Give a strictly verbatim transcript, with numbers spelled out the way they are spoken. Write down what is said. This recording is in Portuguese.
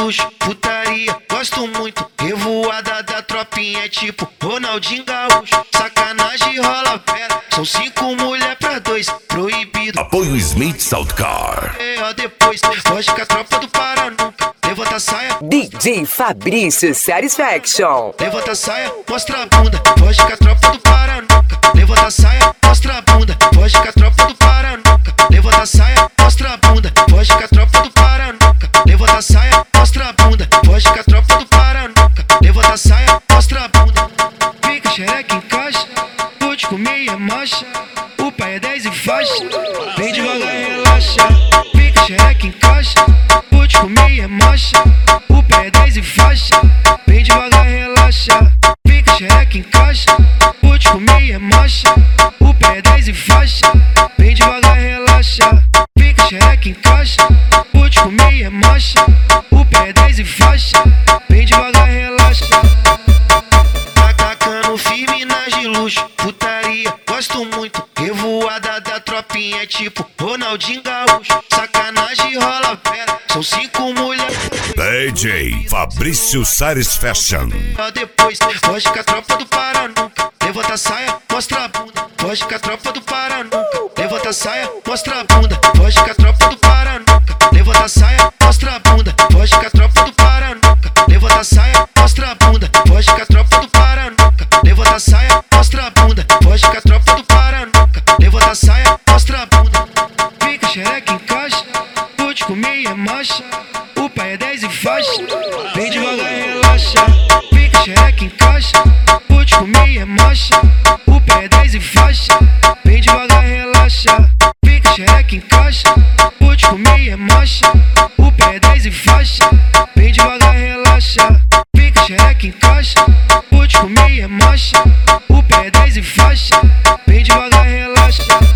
luxo, putaria, gosto muito. Revoada da tropinha é tipo Ronaldinho Gaúcho. Sacanagem rola vera, são cinco mulher pra dois, proibido. Apoio Smith Saltcar. É, ó, depois, foge com a tropa do Paranuca. Levanta a saia, D J Fabrício Satisfaction. levanta a saia, mostra a bunda. Foge com a tropa do Paranuca. Levanta a saia, mostra a bunda. Foge com a tropa do Paranuca. Levanta a saia, mostra a bunda. Foge com a tropa do Paranuca. Levanta a saia, mostra a bunda. Foge com a tropa do Paranuca. Levanta a saia, mostra a bunda. Fica xereca em caixa, vou te comer e é marcha. O pai é dez e faixa, vem devagar e relaxa. Fica xereca em caixa, vou te comer e é marcha. O pai é dez e faixa, vem devagar e relaxa. Fica xereca em caixa, vou te comer e é marcha. O pai é dez e faixa, vem devagar e relaxa. Fica xereca em caixa, vou te comer e é marcha. O pai é dez e faixa, vem devagar e relaxa. Atacando firme nas de luxo, putaria, gosto muito. Revoada da tropinha é tipo Ronaldinho Gaúcho. Sacanagem rola vera, são cinco mulher. D J Fabrício Satisfaction. Ó, depois, foge com a tropa do Paranuca. Levanta a saia, mostra a bunda. Foge com a tropa do Paranuca. Levanta a saia, mostra a bunda. Foge com a tropa do Paranuca. Levanta a saia, mostra a bunda. Foge com a tropa do Paranuca. Levanta a saia, mostra a bunda. Foge com a tropa do Paranuca. Levanta a saia, mostra a bunda. Foge com a tropa do Paranuca. Levanta a saia, mostra a bunda. Fica xereca em caixa, vou te comer e é marcha. O pai é dez e faixa, vem devagar e relaxa. Fica xereca em caixa, vou te comer e é marcha. O pai é dez e faixa, vem devagar e relaxa. Fica xereca em caixa, vou te comer e é marcha. O pai é dez e faixa, vem devagar e relaxa. Fica xereca em caixa, vou te comer e é marcha. O pai é dez e faixa, vem devagar e relaxa.